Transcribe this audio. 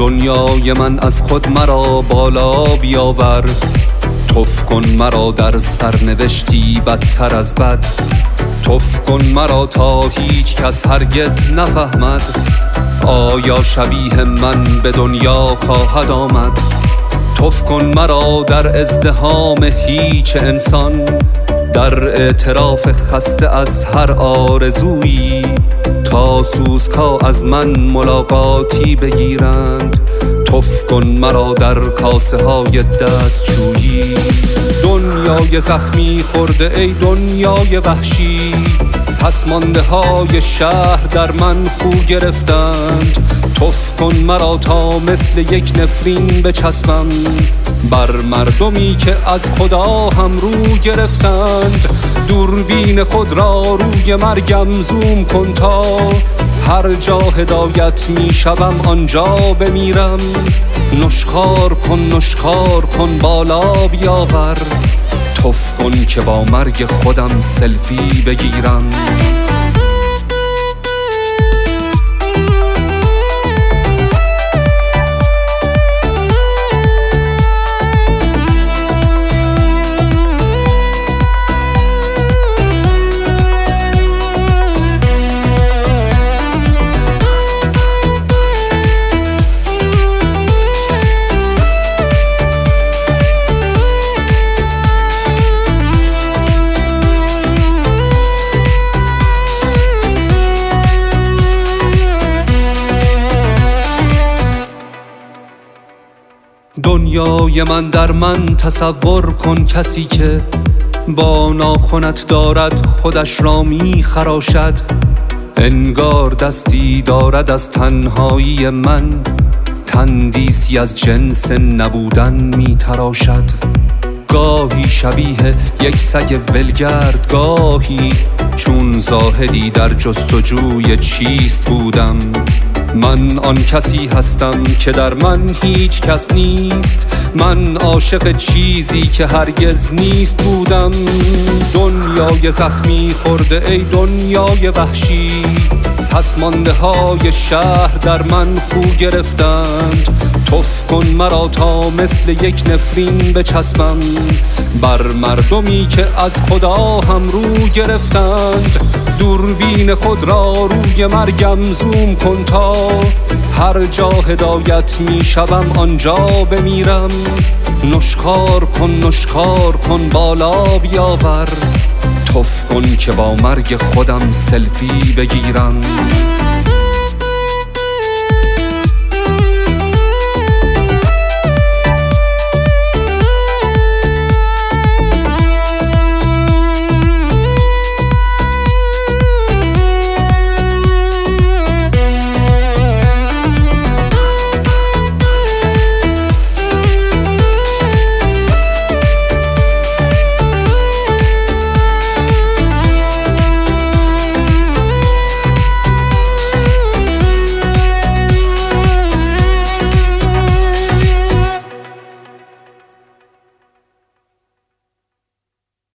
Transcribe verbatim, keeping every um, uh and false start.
دنیای من از خود مرا بالا بیاور، توف کن مرا در سرنوشتی بدتر از بد، توف کن مرا تا هیچ کس هرگز نفهمد آیا شبیه من به دنیا خواهد آمد. توف کن مرا در ازدحام هیچ انسان، در اعتراف خسته از هر آرزویی، تا سوزکا از من ملاقاتی بگیرند. توف کن مرا در کاسه های دستشویی. دنیای زخمی خورده ای دنیای وحشی، پس مانده های شهر در من خو گرفتند. توف کن مرا تا مثل یک نفرین بچسبم بر مردمی که از خدا هم رو گرفتند. دوربین خود را روی مرگم زوم کن تا هر جا هدایت می شوم آنجا بمیرم. نشخوار کن نشخوار کن بالا بیاور، توف کن که با مرگ خودم سلفی بگیرم. دنیای من در من تصور کن کسی که با ناخنت دارد خودش را می خراشد. انگار دستی دارد از تنهایی من، تندیسی از جنس نبودن می تراشد. گاهی شبیه یک سگ ولگرد، گاهی چون زاهدی در جستجوی چیست بودم. من آن کسی هستم که در من هیچ کس نیست، من عاشق چیزی که هرگز نیست بودم. دنیای زخمی خورده ای دنیای وحشی، پس مانده های شهر در من خو گرفتند. توف کن مرا تا مثل یک نفرین بچسبم بر مردمی که از خدا هم رو گرفتند. دوربین خود را روی مرگم زوم کن تا هر جا هدایت می شوم آنجا بمیرم. نشخوار کن نشخوار کن بالا بیاور، توف کن که با مرگ خودم سلفی بگیرم.